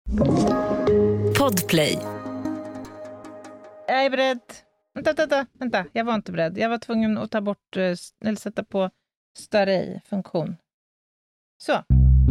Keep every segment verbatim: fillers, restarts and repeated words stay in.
Podplay. Jag är beredd. Vänta, vänta, vänta. Jag var inte beredd. Jag var tvungen att ta bort, eller sätta på större i-funktion. Så.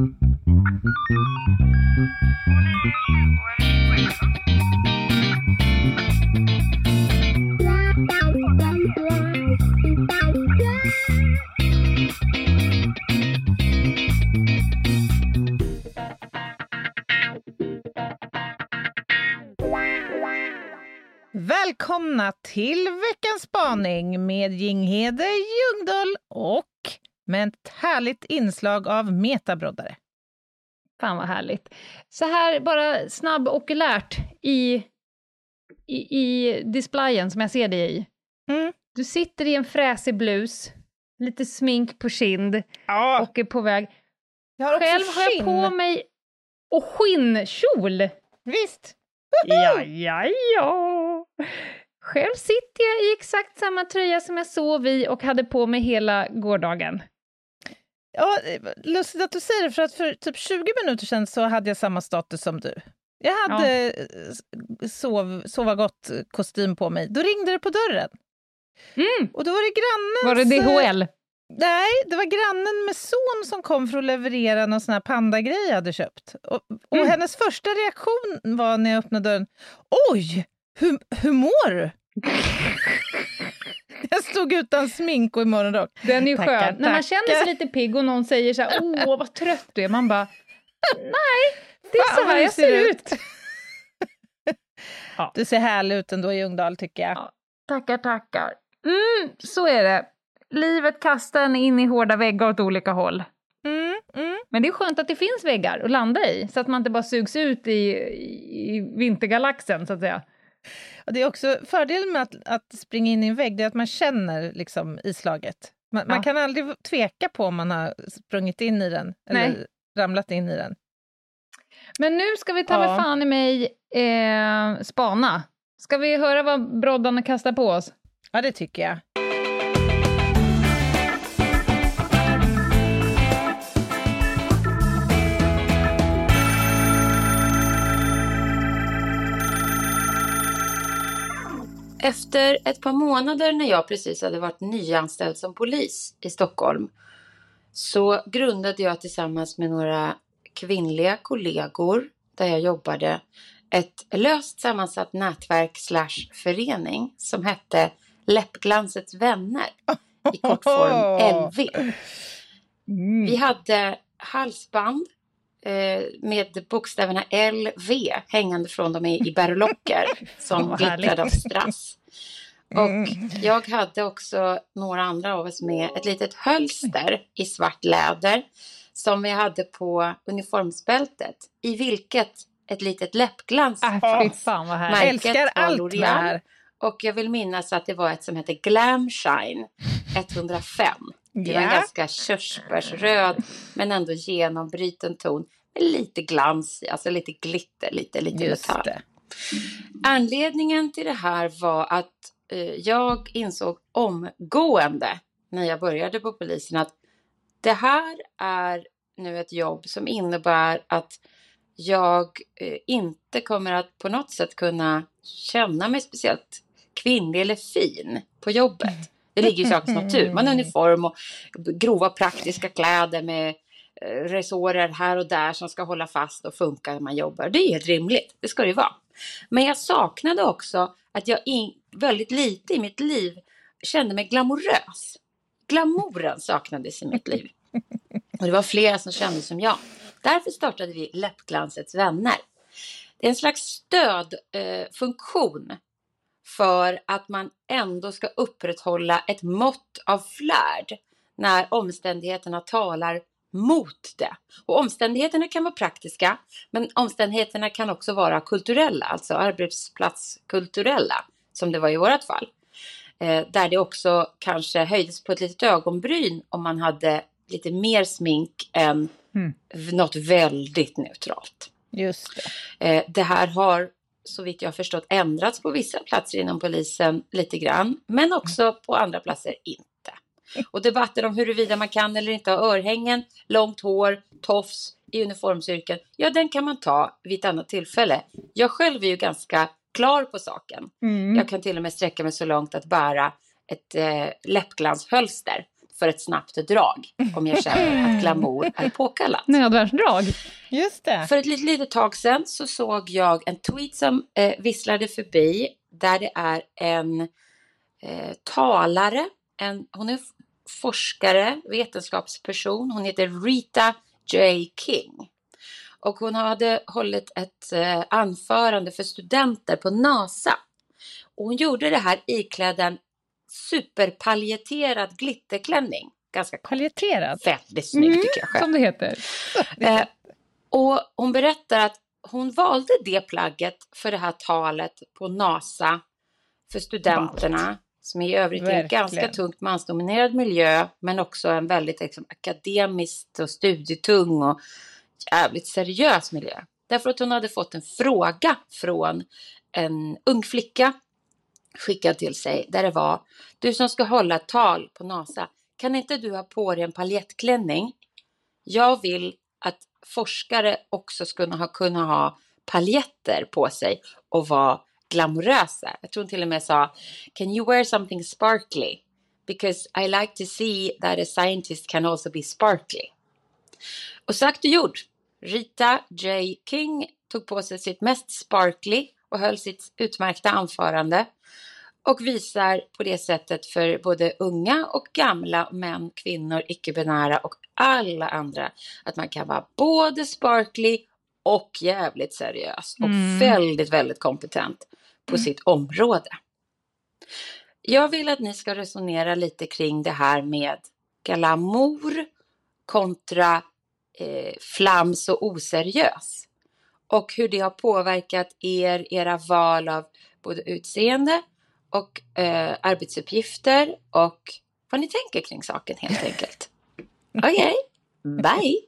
Välkomna till veckans spaning med Jinghede Ljungdahl och med ett härligt inslag av metabroddare. Fan vad härligt. Så här bara snabb okulärt i, i, i displayen som jag ser dig i. Mm. Du sitter i en fräsig blus, lite smink på kind Ja. och är på väg. Jag har Själv också har jag skinn. på mig och skinnkjol. Visst. Ja, ja, ja. Själv sitter jag i exakt samma tröja som jag sov i och hade på mig hela gårdagen. Ja, lustigt att du säger det, för att för typ tjugo minuter sedan så hade jag samma status som du. Jag hade ja. sov, sova gott kostym på mig. Då ringde det på dörren. Mm. Och då var det grannens... Var det D H L? Nej, det var grannen med son som kom för att leverera någon sån här pandagrej jag hade köpt. Och, och Mm. hennes första reaktion var när jag öppnade dörren: oj, hur, hur mår du? Jag stod utan smink och i morgonrock. Den är ju Tackar, skön. När man känner sig lite pigg och någon säger så här: åh vad trött du är. Man bara, nej, det är Fan, så här vad jag ser ut. Ja. Du ser härlig ut ändå i Ljungdahl, tycker jag. Ja, tackar, tackar. Mm, så är det. Livet kastar en in i hårda väggar åt olika håll. Mm, mm. Men det är skönt att det finns väggar att landa i. Så att man inte bara sugs ut i, i vintergalaxen, så att säga. Och det är också fördelen med att, att springa in i en vägg, det är att man känner liksom islaget. Man, Ja. man kan aldrig tveka på om man har sprungit in i den eller Nej. ramlat in i den. Men nu ska vi ta Ja. med fan i mig eh, spana. Ska vi höra vad broddarna kastar på oss? Ja, det tycker jag. Efter ett par månader när jag precis hade varit nyanställd som polis i Stockholm så grundade jag tillsammans med några kvinnliga kollegor där jag jobbade ett löst sammansatt nätverk slash förening som hette Läppglansets vänner, i kortform L V. Mm. Vi hade halsband eh, med bokstäverna L V hängande från dem i, i berlocker som Vad härligt. glittrade av strass. Och jag hade också några andra av oss med ett litet hölster i svart läder som vi hade på uniformsbältet, i vilket ett litet läppglans Äh, fy fan vad här. märket Älskar var allt med det L'Oreal. här. Och jag vill minnas att det var ett som hette Glam Shine etthundrafem. Det var en Ja. ganska körsbärsröd men ändå genombryten ton med lite glans i, alltså lite glitter, lite, lite Just metall. det. Anledningen till det här var att eh, jag insåg omgående när jag började på polisen att det här är nu ett jobb som innebär att jag eh, inte kommer att på något sätt kunna känna mig speciellt kvinnlig eller fin på jobbet. Det ligger i sakens natur. Man har uniform och grova praktiska kläder med eh, resårer här och där som ska hålla fast och funka när man jobbar. Det är helt rimligt. Det ska det vara. Men jag saknade också att jag in, väldigt lite i mitt liv kände mig glamorös. Glamouren saknades i mitt liv. Och det var flera som kände som jag. Därför startade vi Läppglansets vänner. Det är en slags stödfunktion eh, för att man ändå ska upprätthålla ett mått av flärd när omständigheterna talar mot det. Och omständigheterna kan vara praktiska, men omständigheterna kan också vara kulturella, alltså arbetsplatskulturella, som det var i vårat fall. Eh, där det också kanske höjdes på ett litet ögonbryn om man hade lite mer smink än Mm. något väldigt neutralt. Just det. Eh, det här har, så vitt jag har förstått, ändrats på vissa platser inom polisen lite grann, men också på andra platser inte. Och debatter om huruvida man kan eller inte ha örhängen, långt hår, tofs i uniformsyrken, ja den kan man ta vid ett annat tillfälle. Jag själv är ju ganska klar på saken. Mm. Jag kan till och med sträcka mig så långt att bära ett eh, läppglanshölster för ett snabbt drag om jag känner att glamour är påkallat. Nödvärnsdrag. Just det. För ett litet, litet tag sedan så såg jag en tweet som eh, visslade förbi där det är en eh, talare, en, hon är forskare, vetenskapsperson, hon heter Rita J. King. Och hon hade hållit ett eh, anförande för studenter på NASA. Och hon gjorde det här iklädd en superpaljetterad glitterklänning. Ganska paljetterad. Väldigt snygg mm, tycker jag själv. Som det heter. Eh, och hon berättar att hon valde det plagget för det här talet på NASA för studenterna. Valt. Som är i övrigt en ganska tungt mansdominerad miljö. Men också en väldigt liksom, akademiskt och studietung och jävligt seriös miljö. Därför att hon hade fått en fråga från en ung flicka skickad till sig. Där det var, du som ska hålla ett tal på NASA. Kan inte du ha på dig en paljettklänning? Jag vill att forskare också skulle ha, kunna ha paljetter på sig och vara glamorösa. Jag tror hon till och med sa, can you wear something sparkly? Because I like to see that a scientist can also be sparkly. Och sagt och gjort. Rita J. King tog på sig sitt mest sparkly och höll sitt utmärkta anförande. Och visar på det sättet för både unga och gamla, män, kvinnor, icke-binära och alla andra. Att man kan vara både sparkly och jävligt seriös. Och mm. väldigt, väldigt kompetent på mm. sitt område. Jag vill att ni ska resonera lite kring det här med glamour kontra eh, flams och oseriös. Och hur det har påverkat er, era val av både utseende och eh, arbetsuppgifter och vad ni tänker kring saken helt enkelt. Okej, okay. Bye!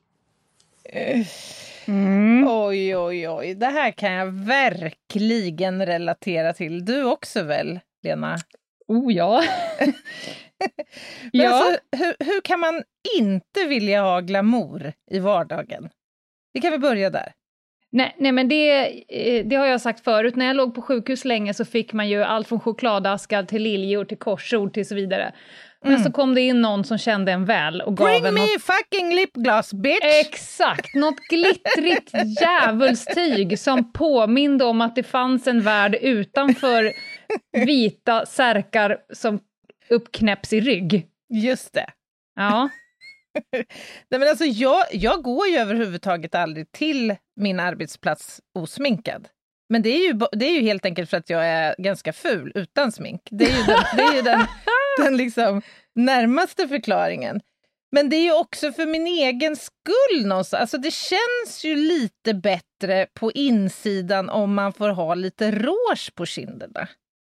Mm. Oj, oj, oj. Det här kan jag verkligen relatera till. Du också väl, Lena? Oh ja. Men ja. Alltså, hur, hur kan man inte vilja ha glamour i vardagen? Vi kan väl börja där. Nej, nej men det, det har jag sagt förut. När jag låg på sjukhus länge så fick man ju allt från chokladaskar till liljor till korsord till så vidare. Men mm. så kom det in någon som kände en väl och gav Bring en me något... fucking lipgloss, bitch! Exakt, något glittrigt djävulstyg som påminde om att det fanns en värld utanför vita särkar som uppknäpps i rygg. Just det. Ja. Nej, men alltså jag, jag går ju överhuvudtaget aldrig till min arbetsplats osminkad. Men det är, ju, det är ju helt enkelt för att jag är ganska ful utan smink. Det är ju den, det är ju den, den liksom närmaste förklaringen. Men det är ju också för min egen skull någonstans. Alltså det känns ju lite bättre på insidan om man får ha lite rouge på kinderna.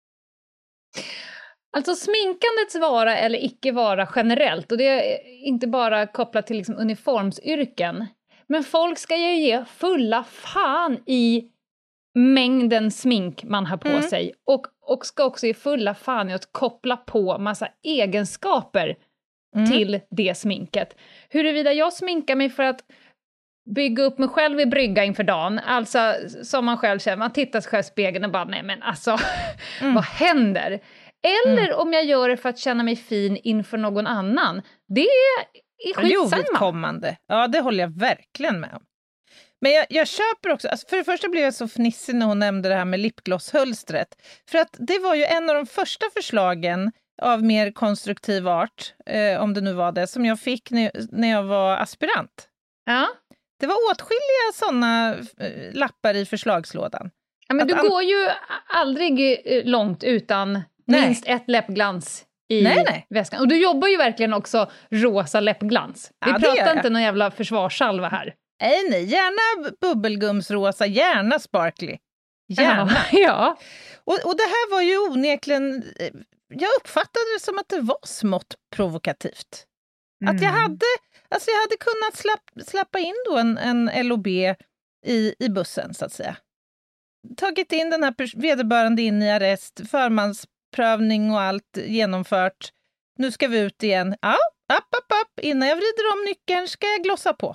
Alltså sminkandets vara eller icke vara generellt, och det är inte bara kopplat till liksom uniformsyrken. Men folk ska ju ge fulla fan i mängden smink man har på mm. sig. Och, och ska också ge fulla fan i att koppla på massa egenskaper mm. till det sminket. Huruvida jag sminkar mig för att bygga upp mig själv i brygga inför dagen. Alltså som man själv känner, man tittar sig själv i spegeln och bara, nej men alltså, mm. vad händer? Eller mm. om jag gör det för att känna mig fin inför någon annan. Det är, är skitsamma. Ja, det håller jag verkligen med om. Men jag, jag köper också, alltså för det första blev jag så fnissig när hon nämnde det här med lipglosshölstret. För att det var ju en av de första förslagen av mer konstruktiv art, eh, om det nu var det, som jag fick när, när jag var aspirant. Ja. Det var åtskilliga sådana eh, lappar i förslagslådan. Ja, men att du an- går ju aldrig långt utan nej. minst ett läppglans i nej, nej. väskan. Och du jobbar ju verkligen också rosa läppglans. Vi ja, pratar inte någon jävla försvarssalva här. Nej, nej. Gärna bubbelgumsrosa, gärna sparkly. Gärna. Ja. ja. Och, och det här var ju onekligen... Jag uppfattade det som att det var smått provokativt. Mm. Att jag hade, alltså jag hade kunnat slapp, slappa in då en, en L O B i, i bussen, så att säga. Tagit in den här pers- vederbörande in i arrest, förmansprövning och allt genomfört. nu ska vi ut igen. Ja, app, app, app. Innan jag vrider om nyckeln ska jag glossa på.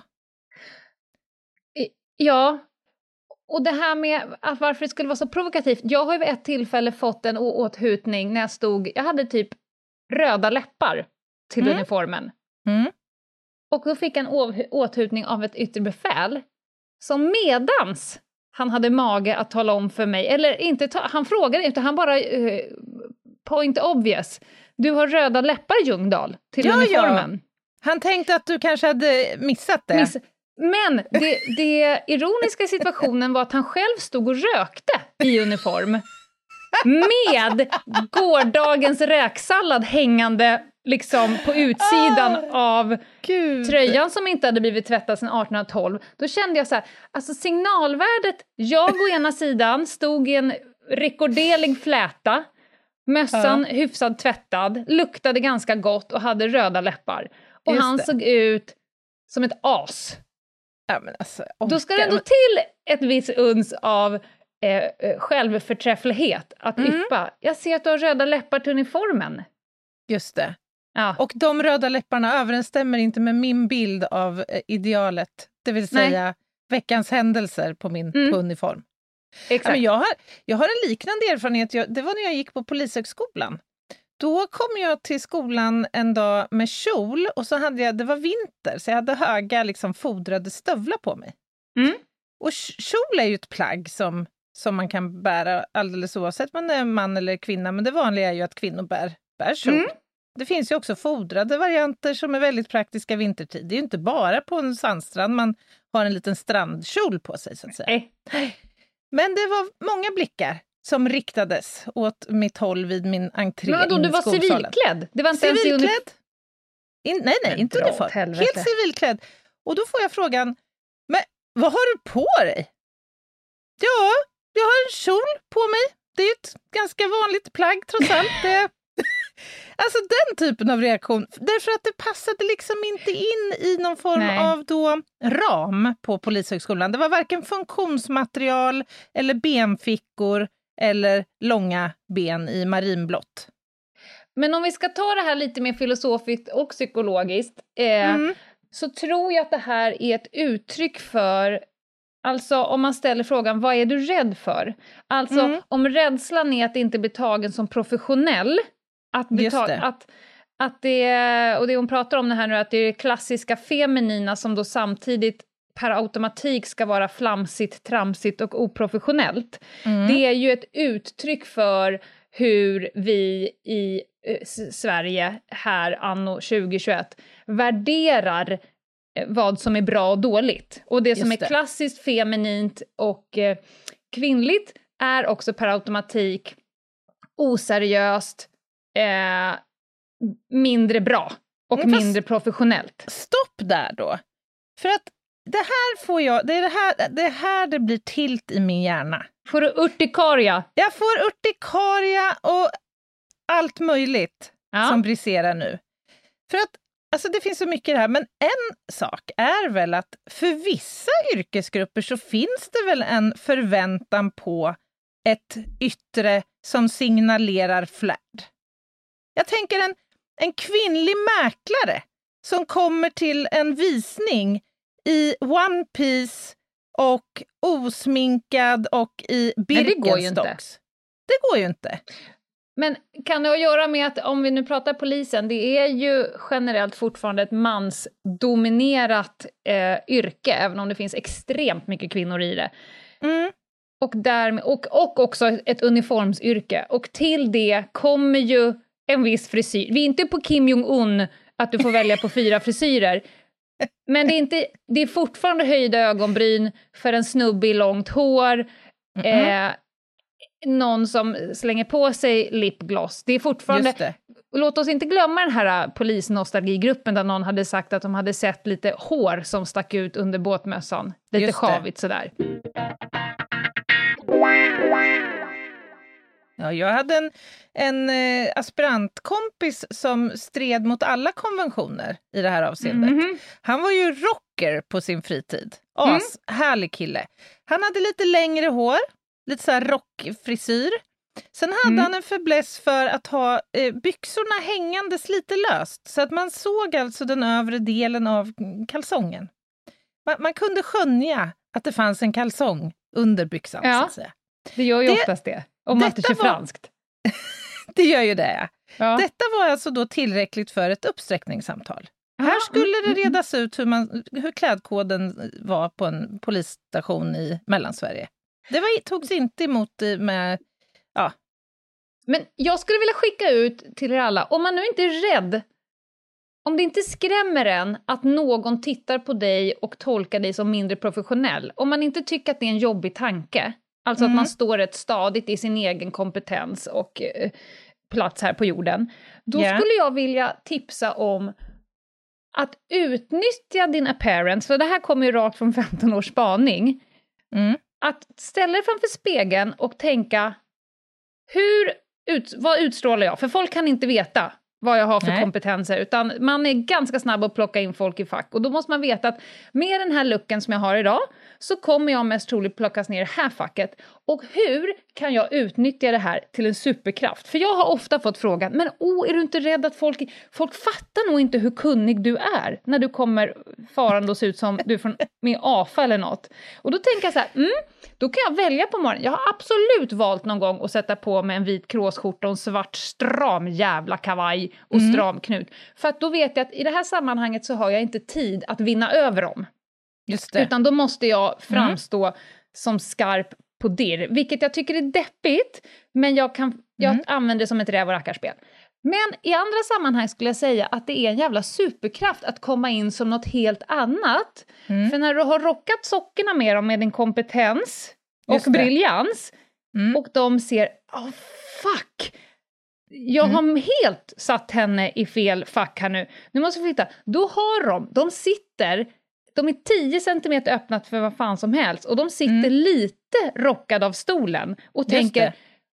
Ja, och det här med att varför det skulle vara så provokativt. Jag har ju vid ett tillfälle fått en åthutning när jag stod, jag hade typ röda läppar till Mm. uniformen. Mm. Och då fick jag en å- åthutning av ett yttre befäl som medans han hade mage att tala om för mig, eller inte, ta, han frågade inte, han bara uh, point obvious. Du har röda läppar, Ljungdahl, till Ja, uniformen. ja. Han tänkte att du kanske hade missat det. Miss- Men det, det ironiska i situationen var att han själv stod och rökte i uniform med gårdagens räksallad hängande liksom på utsidan oh, av Gud. tröjan som inte hade blivit tvättad sedan arton tolv. Då kände jag så här, alltså signalvärdet, jag å ena sidan stod i en rekorderlig fläta, mössan ja. hyfsad tvättad, luktade ganska gott och hade röda läppar. Och Just han det. såg ut som ett as. Ja, men alltså, Då ska det ändå till ett visst uns av eh, självförträfflighet att Mm. yppa. Jag ser att du har röda läppar till uniformen. Just det. Ja. Och de röda läpparna överensstämmer inte med min bild av eh, idealet. Det vill säga Nej. veckans händelser på min Mm. på uniform. Exakt. Ja, men jag, har, jag har en liknande erfarenhet. Jag, det var när jag gick på Polishögskolan. Då kom jag till skolan en dag med kjol och så hade jag, det var vinter så jag hade höga liksom, fodrade stövlar på mig. Mm. Och kjol är ju ett plagg som, som man kan bära alldeles oavsett om man är man eller kvinna, men det vanliga är ju att kvinnor bär, bär kjol. Mm. Det finns ju också fodrade varianter som är väldigt praktiska vintertid. Det är ju inte bara på en sandstrand man har en liten strandkjol på sig så att säga. Nej. Men det var många blickar som riktades åt mitt håll vid min entré Men vadå, in du i var skolsalen. civilklädd? Det var inte ens i Civilklädd? uniform. In, nej, nej, Men inte dra åt uniform. helvete. Helt civilklädd. Och då får jag frågan, men vad har du på dig? Ja, jag har en kjol på mig. Det är ju ett ganska vanligt plagg trots allt. Det... Alltså den typen av reaktion, därför att det passade liksom inte in i någon form Nej. av då ram på Polishögskolan. Det var varken funktionsmaterial eller benfickor eller långa ben i marinblått. Men om vi ska ta det här lite mer filosofiskt och psykologiskt eh, Mm. så tror jag att det här är ett uttryck för, alltså om man ställer frågan, vad är du rädd för? Alltså Mm. om rädslan är att inte bli tagen som professionell, att, bli Just tag- det. att, att det, och det hon pratar om det här nu, att det är det klassiska feminina som då samtidigt per automatik ska vara flamsigt, tramsigt och oprofessionellt. Mm. Det är ju ett uttryck för hur vi i eh, S- Sverige här anno tjugo tjugoett värderar eh, vad som är bra och dåligt. Och det som Just är det. klassiskt feminint och eh, kvinnligt är också per automatik oseriöst, eh, mindre bra och Men fast- mindre professionellt. Stopp där då. För att det här får jag, det är det här det, är här det blir tilt i min hjärna. Får du urtikaria? Jag får urtikaria och allt möjligt Ja. som briserar nu. För att alltså det finns så mycket i det här, men en sak är väl att för vissa yrkesgrupper så finns det väl en förväntan på ett yttre som signalerar flärd. Jag tänker en, en kvinnlig mäklare som kommer till en visning i One Piece och osminkad och i Men det går ju inte. Birkenstocks. Det går ju inte. Men kan det ha att göra med att, om vi nu pratar polisen, det är ju generellt fortfarande ett mansdominerat eh, yrke, även om det finns extremt mycket kvinnor i det. Mm. Och, därmed, och, och också ett uniformsyrke. Och till det kommer ju en viss frisyr. Vi är inte på Kim Jong-Un att du får välja på fyra frisyrer. Men det är, inte, det är fortfarande höjda ögonbryn för en snubbe i långt hår. Mm-mm. Eh, någon som slänger på sig lipgloss. Det är fortfarande... Just det. Låt oss inte glömma den här polisnostalgigruppen där någon hade sagt att de hade sett lite hår som stack ut under båtmössan. Lite Just det. sjavigt sådär. Ja, jag hade en, en eh, aspirantkompis som stred mot alla konventioner i det här avseendet. Mhm. Han var ju rocker på sin fritid. As, härlig kille. Han hade lite längre hår, lite så här rockfrisyr. Sen hade Mm. han en fäbless för att ha eh, byxorna hängandes lite löst. Så att man såg alltså den övre delen av kalsongen. Man, man kunde skönja att det fanns en kalsong under byxan, Ja. så att säga. Det gör ju Det- oftast det. Om man inte kör detta var- franskt. Det gör ju det, ja. Ja. Detta var alltså då tillräckligt för ett uppsträckningssamtal. Ja, Här skulle mm, det mm, redas ut hur, man, hur klädkoden var på en polisstation i Mellansverige. Det var, togs inte emot med... Ja. Men jag skulle vilja skicka ut till er alla, om man nu inte är rädd, om det inte skrämmer en att någon tittar på dig och tolkar dig som mindre professionell, om man inte tycker att det är en jobbig tanke, alltså Mm. att man står rätt stadigt i sin egen kompetens och eh, plats här på jorden, då Ja. skulle jag vilja tipsa om att utnyttja din appearance, för det här kommer ju rakt från femton års spaning, Mm. att ställa dig framför spegeln och tänka, hur ut, vad utstrålar jag? För folk kan inte veta vad jag har för Nej. kompetenser, utan man är ganska snabb att plocka in folk i fack. Och då måste man veta att med den här looken som jag har idag så kommer jag mest troligt plockas ner i det här facket. Och hur kan jag utnyttja det här till en superkraft? För jag har ofta fått frågan, men oh, är du inte rädd att folk... Folk fattar nog inte hur kunnig du är när du kommer farande och ser ut som du är från med A F A eller något. Och då tänker jag så här, mm, då kan jag välja på morgonen. Jag har absolut valt någon gång att sätta på mig en vit kråsskjorta och en svart stram jävla kavaj och Mm. stram knut. För att då vet jag att i det här sammanhanget så har jag inte tid att vinna över dem. Just det. Utan då måste jag framstå som skarp på dirr. Vilket jag tycker är deppigt, men jag, kan, jag Mm. använder det som ett räv- och rackarspel. Men i andra sammanhang skulle jag säga att det är en jävla superkraft att komma in som något helt annat. Mm. För när du har rockat sockerna med dem med din kompetens Just och det. briljans, Mm. och de ser, oh fuck, jag har helt satt henne i fel fack här nu. Nu måste vi flytta. Då har de, de sitter, de är tio centimeter öppnat för vad fan som helst. Och de sitter Mm. lite rockade av stolen och Just tänker, det.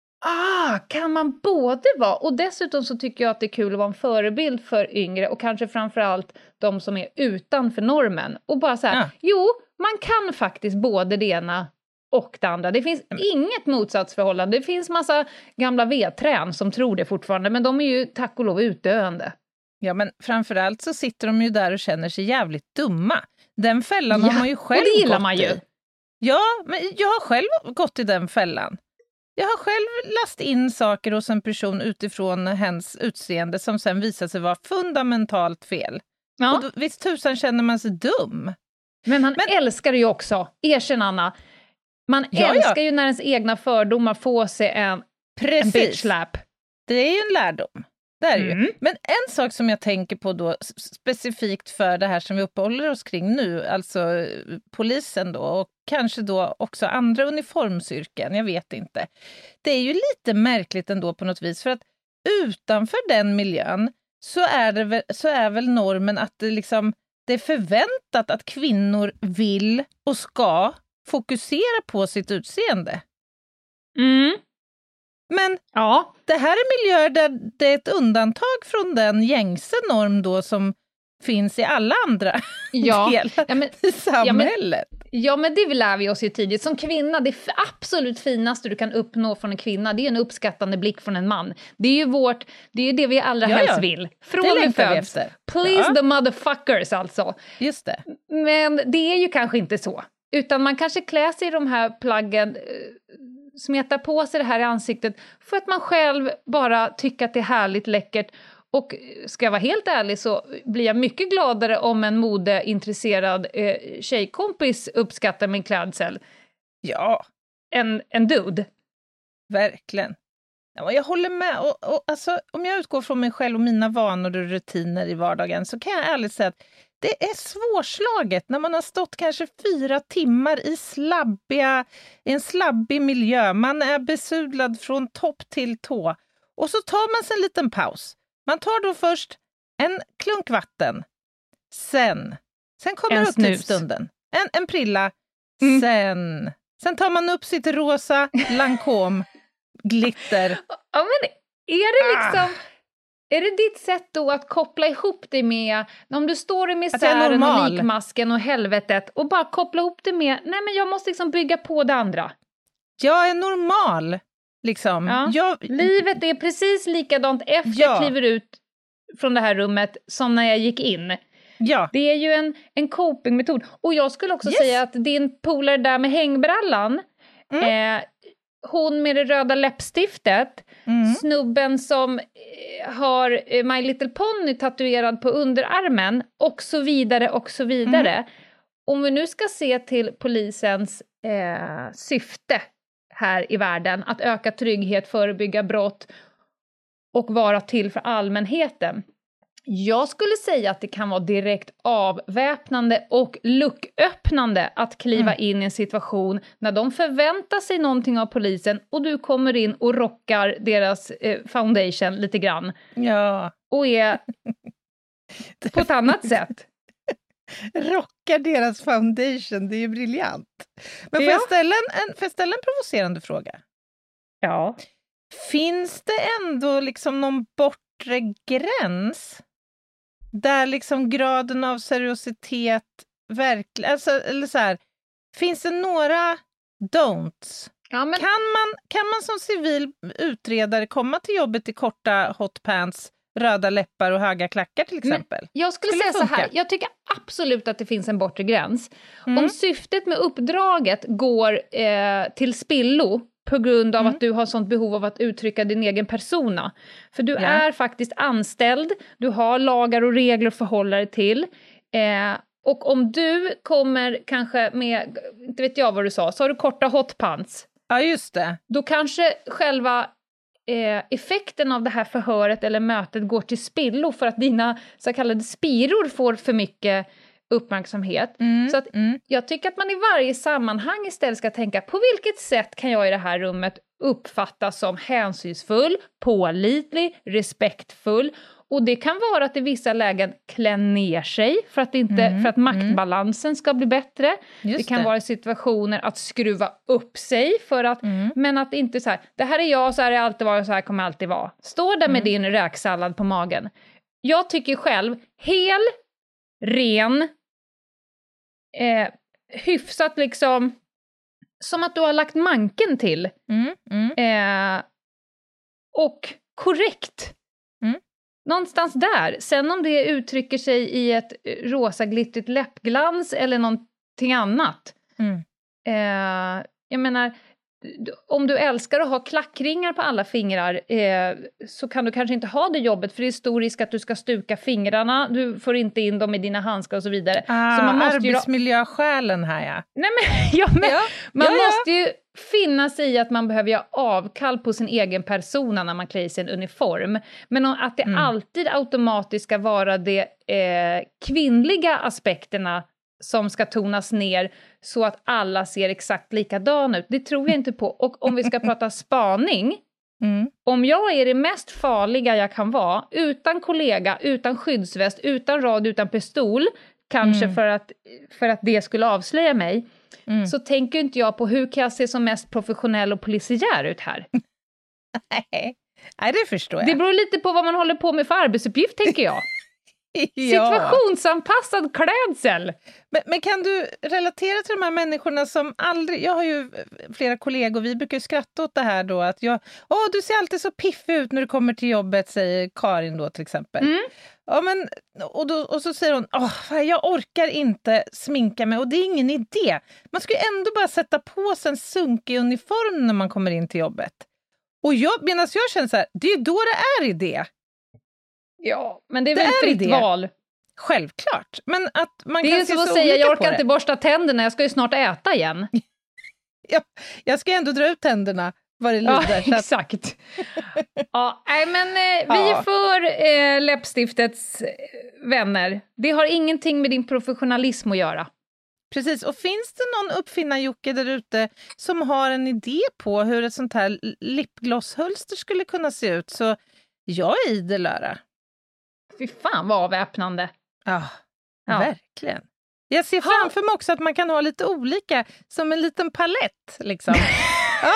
ah, kan man både vara... Och dessutom så tycker jag att det är kul att vara en förebild för yngre och kanske framförallt de som är utanför normen. Och bara så här, Ja. jo, man kan faktiskt både det ena och det andra. Det finns inget motsatsförhållande. Det finns massa gamla vedträn som tror det fortfarande, men de är ju tack och lov utdöende. Ja, men framförallt så sitter de ju där och känner sig jävligt dumma. Den fällan Ja, har man ju själv och det gillar gått man ju. i. Ja, men jag har själv gått i den fällan. Jag har själv last in saker hos en person utifrån hens utseende som sen visar sig vara fundamentalt fel. Ja. Och då, visst tusan känner man sig dum. Men man Men- älskar det ju också. Erkänn, Anna. Man Ja, ja. älskar ju när ens egna fördomar får sig en, en bitch Precis, slap. det är ju en lärdom. Det är det Mm. ju. Men en sak som jag tänker på då s- specifikt för det här som vi uppehåller oss kring nu, alltså eh, polisen då och kanske då också andra uniformsyrken, jag vet inte. Det är ju lite märkligt ändå på något vis, för att utanför den miljön så är, det väl, så är väl normen att det, liksom, det är förväntat att kvinnor vill och ska fokusera på sitt utseende. Mm. Men Ja. det här är miljöer där det är ett undantag från den gängse norm då som finns i alla andra Ja. delar Ja, men, i samhället. ja, men det lär vi oss ju tidigt. Som kvinna, det f- absolut finaste du kan uppnå från en kvinna, det är en uppskattande blick från en man. Det är ju vårt, det är ju det vi allra Ja, helst ja. vill. Det Från vi längtar vi föds. efter. Please Ja. the motherfuckers alltså. Just det. Men det är ju kanske inte så. Utan man kanske klär sig i de här plaggen, eh, smetar på sig det här i ansiktet för att man själv bara tycker att det är härligt läckert. Och ska jag vara helt ärlig så blir jag mycket gladare om en modeintresserad eh, tjejkompis uppskattar min klädsel Ja, än en dude. verkligen. Ja, och jag håller med. Och, och, alltså, om jag utgår från mig själv och mina vanor och rutiner i vardagen så kan jag ärligt säga att det är svårslaget när man har stått kanske fyra timmar i, slabbiga, i en slabbig miljö. Man är besudlad från topp till tå. Och så tar man sig en liten paus. Man tar då först en klunk vatten. Sen, sen kommer En snus. högtidsstunden. En, en prilla. Mm. Sen, sen tar man upp sitt rosa Lancôme glitter. Ja, men är det Ah. liksom... Är det ditt sätt då att koppla ihop det med, om du står i jag är misären och normal. likmasken och helvetet, och bara koppla ihop det med, nej men jag måste liksom bygga på det andra. Jag är normal. Liksom. Ja. Jag... Livet är precis likadant efter ja. jag kliver ut från det här rummet som när jag gick in. Ja. Det är ju en, en copingmetod. Och jag skulle också yes. säga att din polare där med hängbrallan, mm. eh, hon med det röda läppstiftet, mm. snubben som eh, har eh, My Little Pony tatuerad på underarmen och så vidare och så vidare. Mm. Om vi nu ska se till polisens eh, syfte här i världen, att öka trygghet, förebygga brott och vara till för allmänheten. Jag skulle säga att det kan vara direkt avväpnande och lucköppnande att kliva mm. in i en situation när de förväntar sig någonting av polisen och du kommer in och rockar deras eh, foundation lite grann. Ja. Och är på ett annat sätt. Rockar deras foundation, det är ju briljant. Men får, ja. jag ställa en, en, får jag ställa en provocerande fråga? Ja. Finns det ändå liksom någon bortre gräns där liksom graden av seriositet verkligen, alltså, eller så här, finns det några don'ts? Ja, men... kan, man, kan man som civil utredare komma till jobbet i korta hotpants, röda läppar och höga klackar till exempel? Men jag skulle, skulle säga så här, jag tycker absolut att det finns en bortre gräns. Mm. Om syftet med uppdraget går eh, till spillo på grund av mm. att du har sånt behov av att uttrycka din egen persona. För du yeah. är faktiskt anställd, du har lagar och regler att förhålla dig till. Eh, och om du kommer kanske med, inte vet jag vad du sa, så har du korta hotpants. Ja, just det. Då kanske själva eh, effekten av det här förhöret eller mötet går till spillo för att dina så kallade spiror får för mycket uppmärksamhet. Mm, så att mm. jag tycker att man i varje sammanhang istället ska tänka, på vilket sätt kan jag i det här rummet uppfattas som hänsynsfull, pålitlig, respektfull. Och det kan vara att i vissa lägen klä ner sig för att, inte, mm, för att maktbalansen mm. ska bli bättre. Just det kan det. vara situationer att skruva upp sig för att, mm. men att inte så här, det här är jag, så här är alltid varit och så här kommer alltid vara. Stå där med mm. din räksallad på magen. Jag tycker själv, hel, ren, eh, hyfsat liksom, som att du har lagt manken till. Mm. Mm. Eh, och korrekt. Mm. Någonstans där. Sen om det uttrycker sig i ett rosa glittrigt läppglans eller någonting annat. Mm. Eh, jag menar, om du älskar att ha klackringar på alla fingrar eh, så kan du kanske inte ha det jobbet, för det är stor risk att du ska stuka fingrarna, du får inte in dem i dina handskar och så vidare. Ah, så man måste arbetsmiljöskälen här, ja. Nej, men, ja, men ja. man ja, ja. måste ju finna sig i att man behöver göra avkall på sin egen persona när man klär sig i en uniform. Men att det mm. alltid automatiskt ska vara de eh, kvinnliga aspekterna som ska tonas ner så att alla ser exakt likadana ut. Det tror jag inte på. Och om vi ska prata spaning, mm. om jag är det mest farliga jag kan vara, utan kollega, utan skyddsväst, utan rad, utan pistol, kanske mm. för, att, för att det skulle avslöja mig, mm. så tänker inte jag på hur kan jag se som mest professionell och polisiär ut här. Nej. Nej, det förstår jag. Det beror lite på vad man håller på med för arbetsuppgift, tänker jag. Ja. Situationsanpassad klädsel. Men, men kan du relatera till de här människorna som aldrig... Jag har ju flera kollegor, vi brukar ju skratta åt det här då, att jag... Åh, du ser alltid så piffig ut när du kommer till jobbet, säger Karin då till exempel. Mm. Ja, men, och, då, och så säger hon, åh, jag orkar inte sminka mig och det är ingen idé. Man ska ju ändå bara sätta på sig en sunkig uniform när man kommer in till jobbet. Och jag, medan jag känner så här, det är ju då det är idé. Ja, men det är det väl ett fritt val. Självklart. Men att man det kan är se som att så säga, jag orkar det. inte borsta tänderna, jag ska ju snart äta igen. ja, jag ska ändå dra ut tänderna vad det lider. Ja, så att... exakt. ja, nej, men eh, vi ja. är för eh, läppstiftets vänner. Det har ingenting med din professionalism att göra. Precis, och finns det någon uppfinnar-Jocke där ute som har en idé på hur ett sånt här lipglosshölster skulle kunna se ut, så jag är idel öra. Fy fan vad avväpnande. Ja, ja, verkligen. Jag ser framför mig också att man kan ha lite olika, som en liten palett liksom. ja.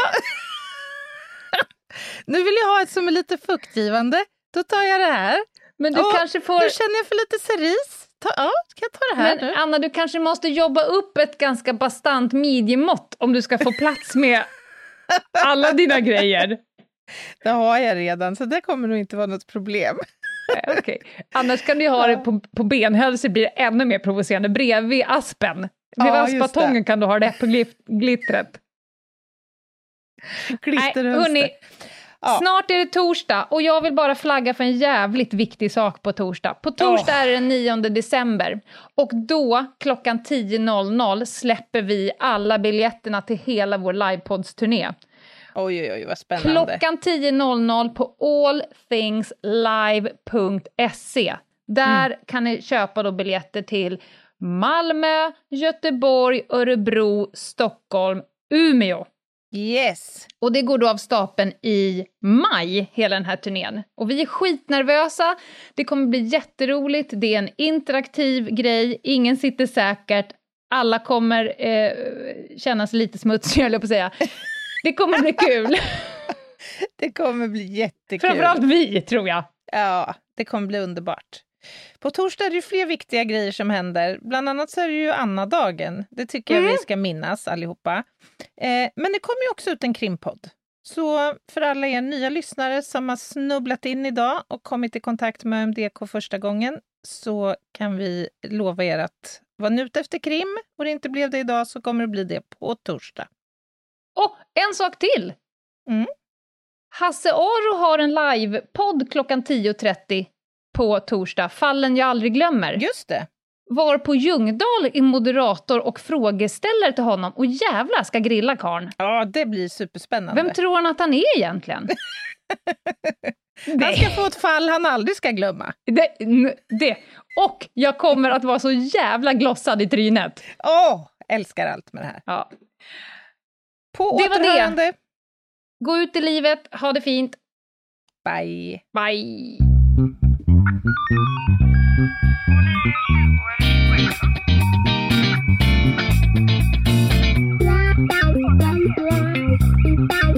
Nu vill jag ha ett som är lite fuktgivande. Då tar jag det här. Men du oh, kanske får... Nu känner jag för lite cerise. Ta, ja, kan jag ta det här Men nu? Anna, du kanske måste jobba upp ett ganska bastant midjemått om du ska få plats med Alla dina grejer. Det har jag redan, så det kommer nog inte vara något problem. Nej, okay. Annars kan du ha det på, på benhölse, blir det ännu mer provocerande. Bredvid aspen. Bredvid ja, aspatongen kan du ha det på glittret. Nej, hörni, ja. Snart är det torsdag och jag vill bara flagga för en jävligt viktig sak på torsdag. På torsdag oh. är det den nionde december och då klockan tio noll noll släpper vi alla biljetterna till hela vår livepoddsturné. Oj, oj, oj, vad spännande. Klockan tio noll noll på all things live punkt se. Där mm. kan ni köpa då biljetter till Malmö, Göteborg, Örebro, Stockholm, Umeå. Yes. Och det går då av stapeln i maj, hela den här turnén. Och vi är skitnervösa. Det kommer bli jätteroligt. Det är en interaktiv grej. Ingen sitter säkert. Alla kommer eh, kännas lite smutsiga, eller på att säga. Det kommer bli kul. Det kommer bli jättekul. Framförallt vi, tror jag. Ja, det kommer bli underbart. På torsdag är det ju fler viktiga grejer som händer. Bland annat så är det ju Anna-dagen. Det tycker jag mm. vi ska minnas allihopa. Eh, men det kommer ju också ut en krimpodd. Så för alla er nya lyssnare som har snubblat in idag och kommit i kontakt med M D K första gången, så kan vi lova er att vara nu efter krim. Och det inte blev det idag, så kommer det bli det på torsdag. Och en sak till. Mm. Hasse Aro har en livepodd klockan tio trettio på torsdag. Fallen jag aldrig glömmer. Just det. Var på Ljungdahl i moderator och frågeställare till honom. Och jävla ska grilla karn. Ja, det blir superspännande. Vem tror han att han är egentligen? Han ska få ett fall han aldrig ska glömma. Det, det. Och jag kommer att vara så jävla glossad i trynet. Åh, oh, älskar allt med det här. Ja. På återhörande. Det. Gå ut i livet, ha det fint. Bye. Bye. Bye.